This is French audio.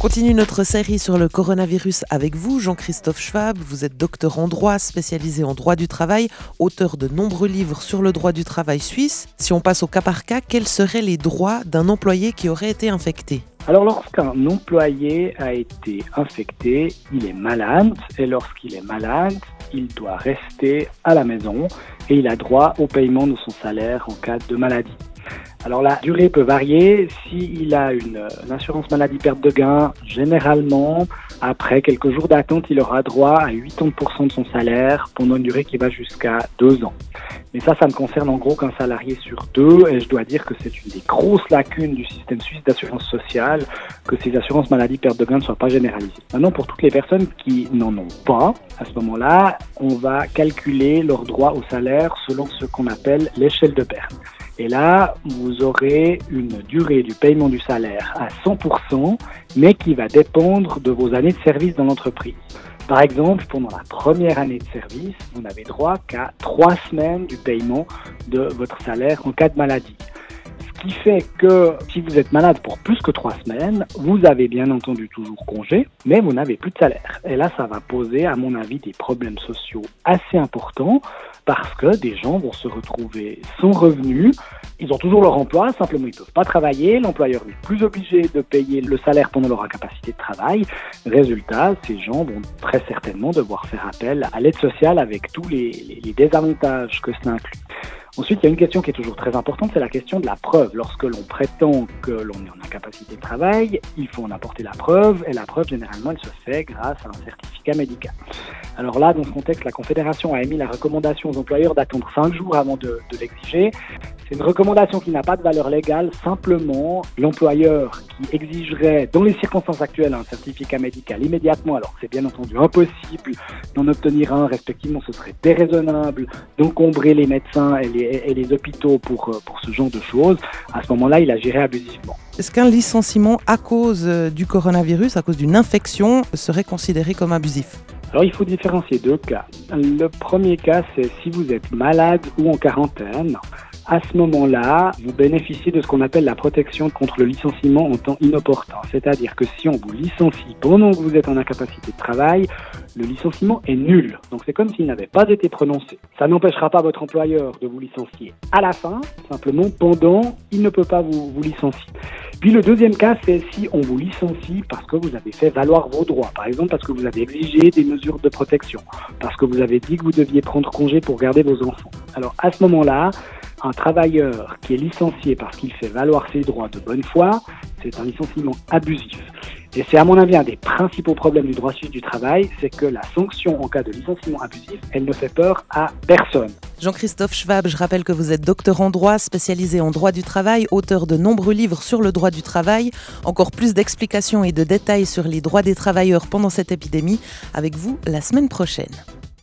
continue notre série sur le coronavirus avec vous, Jean-Christophe Schwab. Vous êtes docteur en droit, spécialisé en droit du travail, auteur de nombreux livres sur le droit du travail suisse. Si on passe au cas par cas, quels seraient les droits d'un employé qui aurait été infecté ? Alors lorsqu'un employé a été infecté, il est malade et lorsqu'il est malade, il doit rester à la maison et il a droit au paiement de son salaire en cas de maladie. Alors la durée peut varier. S'il a une assurance maladie perte de gain, généralement, après quelques jours d'attente, il aura droit à 80% de son salaire pendant une durée qui va jusqu'à 2 ans. Mais ça ne concerne en gros qu'un salarié sur 2 et je dois dire que c'est une des grosses lacunes du système suisse d'assurance sociale que ces assurances maladie perte de gain ne soient pas généralisées. Maintenant, pour toutes les personnes qui n'en ont pas, à ce moment-là, on va calculer leur droit au salaire selon ce qu'on appelle l'échelle de Berne. Et là, vous aurez une durée du paiement du salaire à 100%, mais qui va dépendre de vos années de service dans l'entreprise. Par exemple, pendant la première année de service, vous n'avez droit qu'à 3 semaines du paiement de votre salaire en cas de maladie. Ce qui fait que si vous êtes malade pour plus que 3 semaines, vous avez bien entendu toujours congé, mais vous n'avez plus de salaire. Et là, ça va poser, à mon avis, des problèmes sociaux assez importants parce que des gens vont se retrouver sans revenus. Ils ont toujours leur emploi, simplement ils ne peuvent pas travailler. L'employeur n'est plus obligé de payer le salaire pendant leur incapacité de travail. Résultat, ces gens vont très certainement devoir faire appel à l'aide sociale avec tous les désavantages que cela inclut. Ensuite, il y a une question qui est toujours très importante, c'est la question de la preuve. Lorsque l'on prétend que l'on est en incapacité de travail, il faut en apporter la preuve, et la preuve, généralement, elle se fait grâce à un certificat médical. Alors là, dans ce contexte, la Confédération a émis la recommandation aux employeurs d'attendre 5 jours avant de l'exiger. C'est une recommandation qui n'a pas de valeur légale, simplement l'employeur qui exigerait, dans les circonstances actuelles, un certificat médical immédiatement, alors que c'est bien entendu impossible d'en obtenir un, respectivement, ce serait déraisonnable d'encombrer les médecins et les hôpitaux pour ce genre de choses, à ce moment-là, il agirait abusivement. Est-ce qu'un licenciement à cause du coronavirus, à cause d'une infection, serait considéré comme abusif ? Alors, il faut différencier 2 cas. Le premier cas, c'est si vous êtes malade ou en quarantaine. À ce moment-là, vous bénéficiez de ce qu'on appelle la protection contre le licenciement en temps inopportun. C'est-à-dire que si on vous licencie pendant que vous êtes en incapacité de travail, le licenciement est nul. Donc c'est comme s'il n'avait pas été prononcé. Ça n'empêchera pas votre employeur de vous licencier à la fin, simplement pendant, il ne peut pas vous licencier. Puis le deuxième cas, c'est si on vous licencie parce que vous avez fait valoir vos droits. Par exemple, parce que vous avez exigé des mesures de protection, parce que vous avez dit que vous deviez prendre congé pour garder vos enfants. Alors à ce moment-là, un travailleur qui est licencié parce qu'il fait valoir ses droits de bonne foi, c'est un licenciement abusif. Et c'est à mon avis un des principaux problèmes du droit suisse du travail, c'est que la sanction en cas de licenciement abusif, elle ne fait peur à personne. Jean-Christophe Schwab, je rappelle que vous êtes docteur en droit, spécialisé en droit du travail, auteur de nombreux livres sur le droit du travail. Encore plus d'explications et de détails sur les droits des travailleurs pendant cette épidémie, avec vous la semaine prochaine.